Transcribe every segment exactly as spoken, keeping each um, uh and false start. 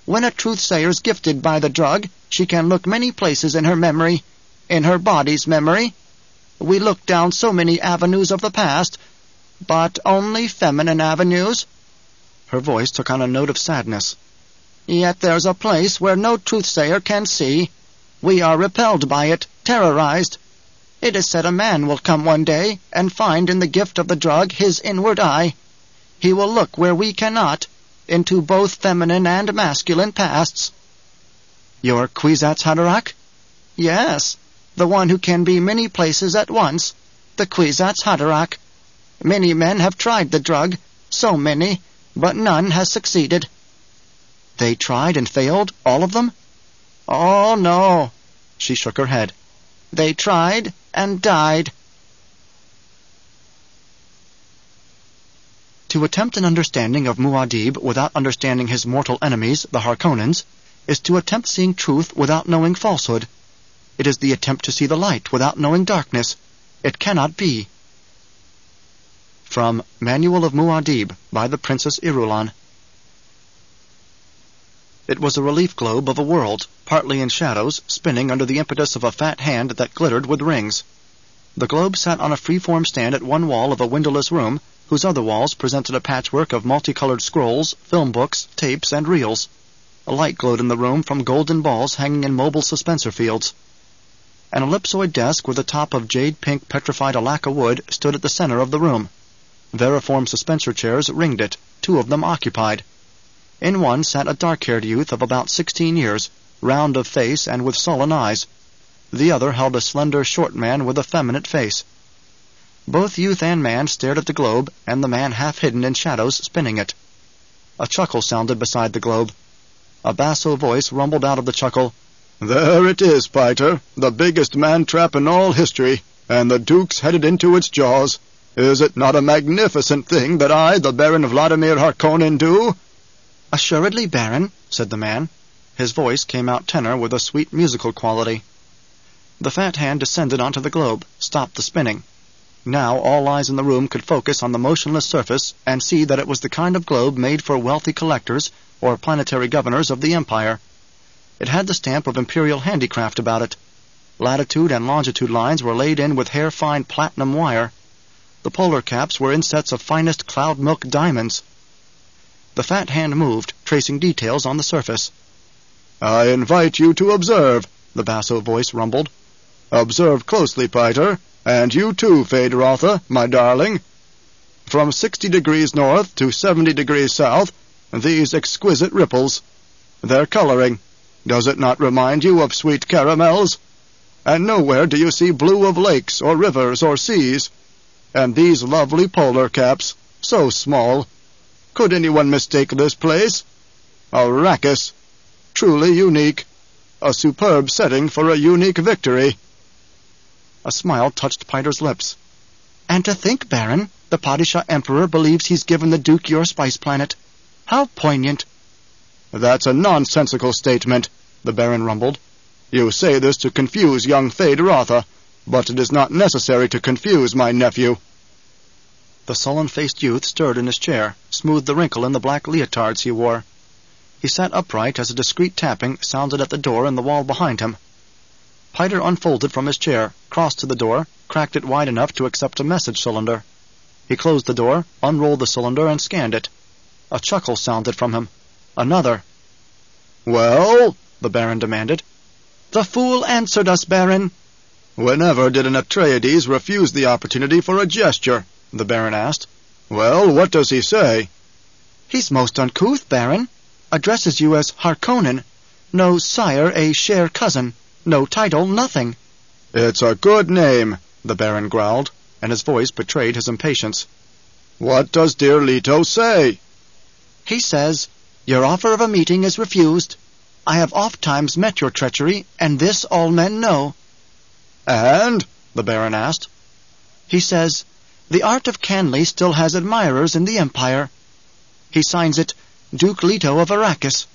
When a truth-sayer's gifted by the drug, she can look many places in her memory, in her body's memory. We look down so many avenues of the past, but only feminine avenues." Her voice took on a note of sadness. "Yet there's a place where no truth-sayer can see. We are repelled by it, terrorized. It is said a man will come one day and find in the gift of the drug his inward eye. He will look where we cannot, into both feminine and masculine pasts." "Your Kwisatz Haderach?" "Yes, the one who can be many places at once, the Kwisatz Haderach. Many men have tried the drug, so many, but none has succeeded." "They tried and failed, all of them?" "Oh, no." She shook her head. "They tried and died." To attempt an understanding of Muad'Dib without understanding his mortal enemies, the Harkonnens, is to attempt seeing truth without knowing falsehood. It is the attempt to see the light without knowing darkness. It cannot be. From Manual of Muad'Dib by the Princess Irulan. It was a relief globe of a world, partly in shadows, spinning under the impetus of a fat hand that glittered with rings. The globe sat on a free-form stand at one wall of a windowless room, whose other walls presented a patchwork of multicolored scrolls, film books, tapes, and reels. A light glowed in the room from golden balls hanging in mobile suspensor fields. An ellipsoid desk with a top of jade-pink petrified alaca wood stood at the center of the room. Variform suspensor chairs ringed it, two of them occupied. In one sat a dark-haired youth of about sixteen years, round of face and with sullen eyes. The other held a slender, short man with a feminine face. Both youth and man stared at the globe, and the man half hidden in shadows spinning it. A chuckle sounded beside the globe. A basso voice rumbled out of the chuckle. "There it is, Piter, the biggest man-trap in all history, and the Duke's headed into its jaws. Is it not a magnificent thing that I, the Baron Vladimir Harkonnen, do?" "Assuredly, Baron," said the man. His voice came out tenor with a sweet musical quality. The fat hand descended onto the globe, stopped the spinning. Now all eyes in the room could focus on the motionless surface and see that it was the kind of globe made for wealthy collectors or planetary governors of the Empire. It had the stamp of imperial handicraft about it. Latitude and longitude lines were laid in with hair-fine platinum wire. The polar caps were insets of finest cloud-milk diamonds. The fat hand moved, tracing details on the surface. "I invite you to observe," the basso voice rumbled. "Observe closely, Piter, and you too, Feyd-Rautha, my darling. From sixty degrees north to seventy degrees south, these exquisite ripples. Their coloring. Does it not remind you of sweet caramels? And nowhere do you see blue of lakes or rivers or seas. And these lovely polar caps, so small. Could anyone mistake this place? Arrakis. Truly unique. A superb setting for a unique victory." A smile touched Piter's lips. "And to think, Baron, the Padishah Emperor believes he's given the Duke your spice planet. How poignant." "That's a nonsensical statement," the Baron rumbled. "You say this to confuse young Feyd-Rautha, but it is not necessary to confuse my nephew." The sullen-faced youth stirred in his chair, smoothed the wrinkle in the black leotards he wore. He sat upright as a discreet tapping sounded at the door in the wall behind him. Piter unfolded from his chair, crossed to the door, cracked it wide enough to accept a message cylinder. He closed the door, unrolled the cylinder, and scanned it. A chuckle sounded from him. Another. "Well?" the Baron demanded. "The fool answered us, Baron." "Whenever did an Atreides refuse the opportunity for a gesture?" the Baron asked. "Well, what does he say?" "He's most uncouth, Baron. Addresses you as Harkonnen. No sire, a share cousin. No title, nothing." "It's a good name," the Baron growled, and his voice betrayed his impatience. "What does dear Leto say?" "He says, your offer of a meeting is refused. I have oft-times met your treachery, and this all men know." "And?" the Baron asked. "He says, the art of Canly still has admirers in the Empire. He signs it, Duke Leto of Arrakis."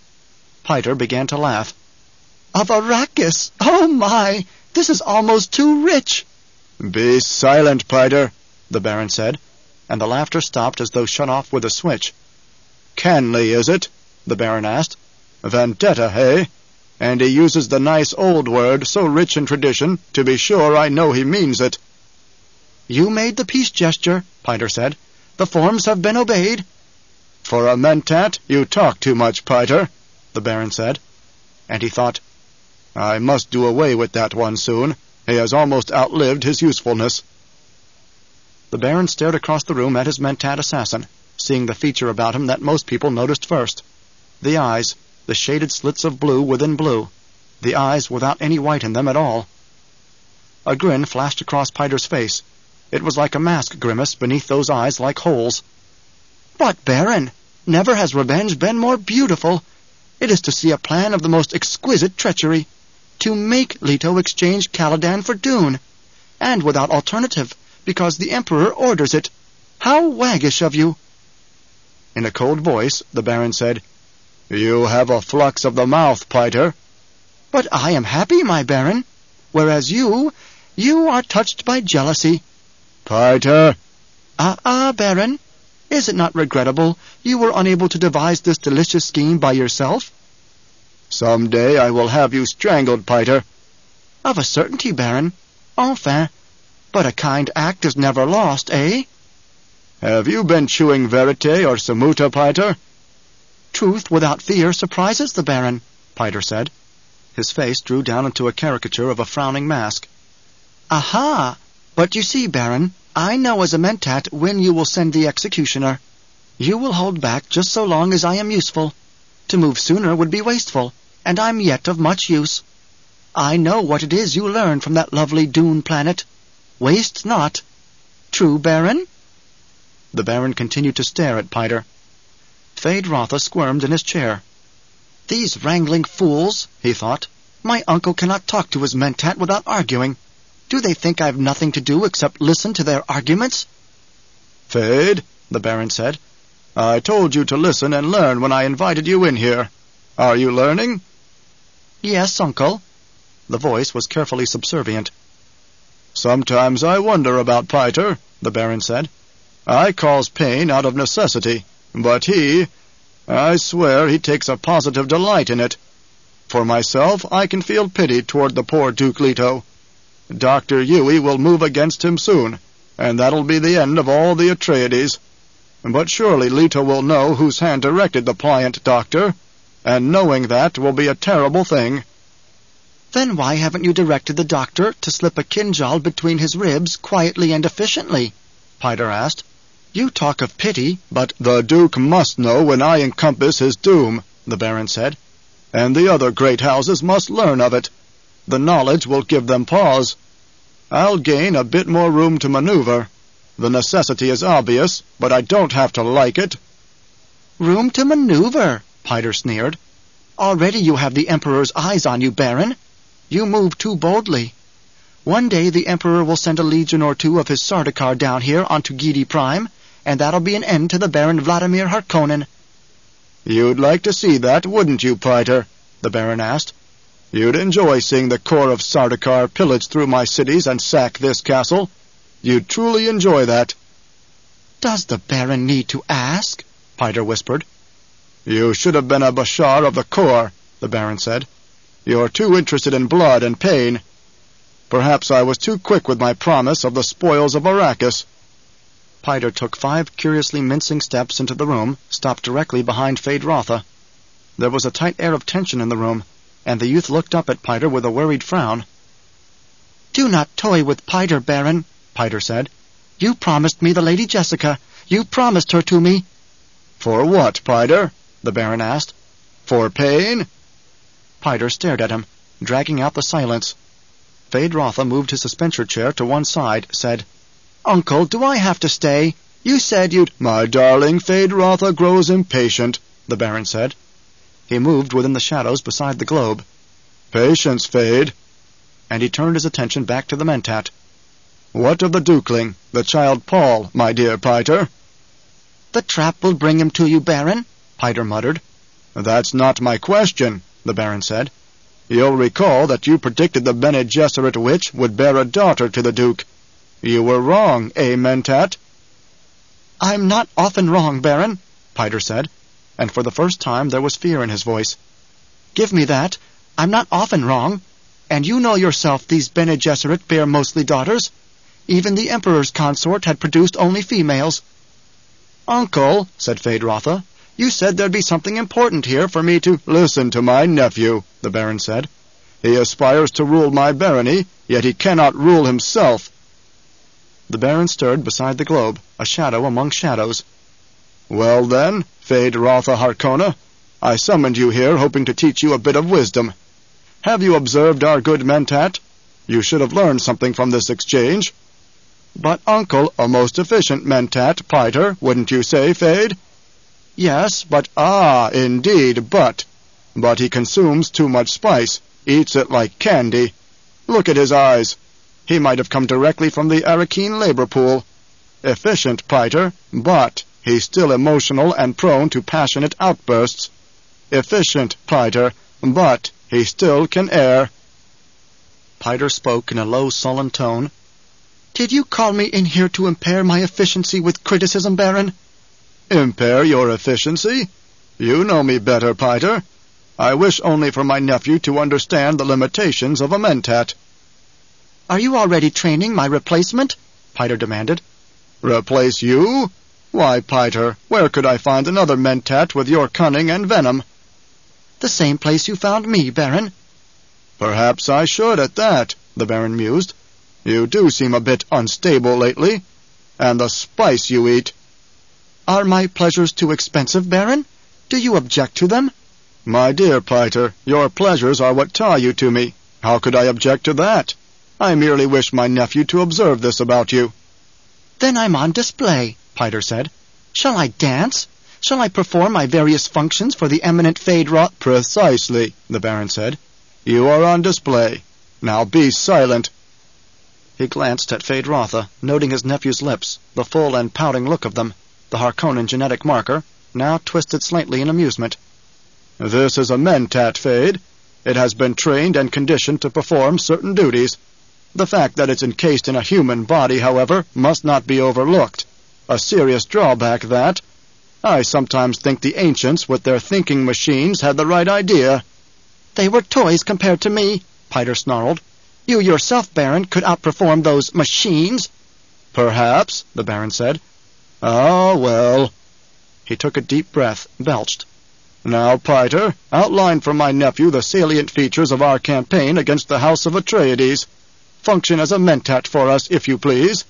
Piter began to laugh. "Of Arrakis! Oh, my! This is almost too rich!" "Be silent, Piter," the Baron said, and the laughter stopped as though shut off with a switch. "Canly, is it?" the Baron asked. Vendetta, hey? And he uses the nice old word, so rich in tradition, to be sure I know he means it." "You made the peace gesture," Piter said. "The forms have been obeyed." "For a mentat, you talk too much, Piter," the Baron said. And he thought, "I must do away with that one soon. He has almost outlived his usefulness." The Baron stared across the room at his mentat assassin, seeing the feature about him that most people noticed first. The eyes, the shaded slits of blue within blue, the eyes without any white in them at all. A grin flashed across Piter's face. It was like a mask grimace beneath those eyes like holes. "But, Baron, never has revenge been more beautiful. It is to see a plan of the most exquisite treachery, to make Leto exchange Caladan for Dune, and without alternative, because the Emperor orders it. How waggish of you!" In a cold voice, the Baron said, "You have a flux of the mouth, Piter." "But I am happy, my Baron, whereas you, you are touched by jealousy." "Piter!" "Ah, ah, Baron, is it not regrettable you were unable to devise this delicious scheme by yourself?" "Some day I will have you strangled, Piter." "Of a certainty, Baron. Enfin, but a kind act is never lost, eh?" "Have you been chewing verite or samuta, Piter?" "Truth without fear surprises the Baron," Piter said. His face drew down into a caricature of a frowning mask. "Aha! But you see, Baron, I know as a mentat when you will send the executioner. You will hold back just so long as I am useful. To move sooner would be wasteful, and I'm yet of much use. I know what it is you learned from that lovely Dune planet. Waste not. True, Baron?" The Baron continued to stare at Piter. Feyd-Rautha squirmed in his chair. "These wrangling fools," he thought. "My uncle cannot talk to his mentat without arguing. Do they think I've nothing to do except listen to their arguments?" "Feyd," the Baron said, "I told you to listen and learn when I invited you in here. Are you learning?" "Yes, uncle." The voice was carefully subservient. "Sometimes I wonder about Piter," the Baron said. "I cause pain out of necessity, but he, I swear he takes a positive delight in it. For myself, I can feel pity toward the poor Duke Leto. Doctor Yueh will move against him soon, and that'll be the end of all the Atreides. But surely Leto will know whose hand directed the pliant doctor, and knowing that will be a terrible thing." "Then why haven't you directed the doctor to slip a kinjal between his ribs quietly and efficiently?" Piter asked. "You talk of pity, but—" "The Duke must know when I encompass his doom," the Baron said, "and the other great houses must learn of it. The knowledge will give them pause. I'll gain a bit more room to maneuver. The necessity is obvious, but I don't have to like it." "Room to maneuver," Piter sneered. "Already you have the Emperor's eyes on you, Baron. You move too boldly. One day the Emperor will send a legion or two of his Sardaukar down here onto Giedi Prime, and that'll be an end to the Baron Vladimir Harkonnen." "You'd like to see that, wouldn't you, Piter?" the Baron asked. "You'd enjoy seeing the corps of Sardaukar pillage through my cities and sack this castle. You'd truly enjoy that." "Does the Baron need to ask?" Piter whispered. "You should have been a Bashar of the corps," the Baron said. "You're too interested in blood and pain. Perhaps I was too quick with my promise of the spoils of Arrakis." Piter took five curiously mincing steps into the room, stopped directly behind Feyd-Rautha. There was a tight air of tension in the room, and the youth looked up at Piter with a worried frown. "Do not toy with Piter, Baron," Piter said. "You promised me the Lady Jessica. You promised her to me." "For what, Piter?" the Baron asked. "For pain?" Piter stared at him, dragging out the silence. Feyd-Rautha moved his suspension chair to one side, said, "Uncle, do I have to stay? You said you'd—" "My darling, Feyd-Rautha grows impatient," the Baron said. He moved within the shadows beside the globe. "Patience, Feyd." And he turned his attention back to the mentat. "What of the Dukeling, the child Paul, my dear Piter?" "The trap will bring him to you, Baron," Piter muttered. "That's not my question," the Baron said. "You'll recall that you predicted the Bene Gesserit witch would bear a daughter to the Duke. You were wrong, eh, mentat?" "I'm not often wrong, Baron," Piter said, and for the first time there was fear in his voice. Give me that. I'm not often wrong. And you know yourself these Bene Gesserit bear mostly daughters. Even the Emperor's consort had produced only females. Uncle, said Feyd-Rautha, you said there'd be something important here for me to listen to my nephew, the Baron said. He aspires to rule my barony, yet he cannot rule himself. The Baron stirred beside the globe, a shadow among shadows. Well then, Feyd-Rautha Harkonna, I summoned you here hoping to teach you a bit of wisdom. Have you observed our good Mentat? You should have learned something from this exchange. But, Uncle, a most efficient Mentat, Piter, wouldn't you say, Feyd? Yes, but, ah, indeed, but. But he consumes too much spice, eats it like candy. Look at his eyes. He might have come directly from the Arakeen labor pool. Efficient, Piter, but he's still emotional and prone to passionate outbursts. Efficient, Piter, but he still can err. Piter spoke in a low, sullen tone. Did you call me in here to impair my efficiency with criticism, Baron? Impair your efficiency? You know me better, Piter. I wish only for my nephew to understand the limitations of a Mentat. Are you already training my replacement? Piter demanded. Replace you? Why, Piter, where could I find another Mentat with your cunning and venom? The same place you found me, Baron. Perhaps I should at that, the Baron mused. You do seem a bit unstable lately. And the spice you eat. Are my pleasures too expensive, Baron? Do you object to them? My dear Piter, your pleasures are what tie you to me. How could I object to that? I merely wish my nephew to observe this about you. Then I'm on display, Piter said. Shall I dance? Shall I perform my various functions for the eminent Feyd-Rautha? Precisely, the Baron said. You are on display. Now be silent. He glanced at Feyd-Rautha, noting his nephew's lips, the full and pouting look of them, the Harkonnen genetic marker, now twisted slightly in amusement. This is a Mentat, Feyd. It has been trained and conditioned to perform certain duties. The fact that it's encased in a human body, however, must not be overlooked. A serious drawback, that. I sometimes think the ancients, with their thinking machines, had the right idea. They were toys compared to me, Piter snarled. You yourself, Baron, could outperform those machines. Perhaps, the Baron said. Ah, well. He took a deep breath, belched. Now, Piter, outline for my nephew the salient features of our campaign against the House of Atreides. Function as a Mentat for us, if you please.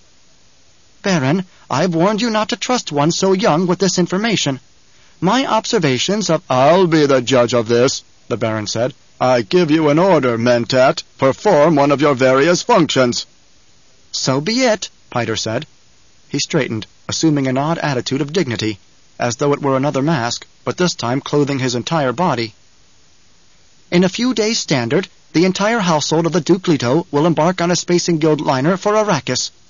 Baron, I've warned you not to trust one so young with this information. My observations of— I'll be the judge of this, the Baron said. I give you an order, Mentat. Perform one of your various functions. So be it, Piter said. He straightened, assuming an odd attitude of dignity, as though it were another mask, but this time clothing his entire body. In a few days' standard, the entire household of the Duke Leto will embark on a Spacing Guild liner for Arrakis.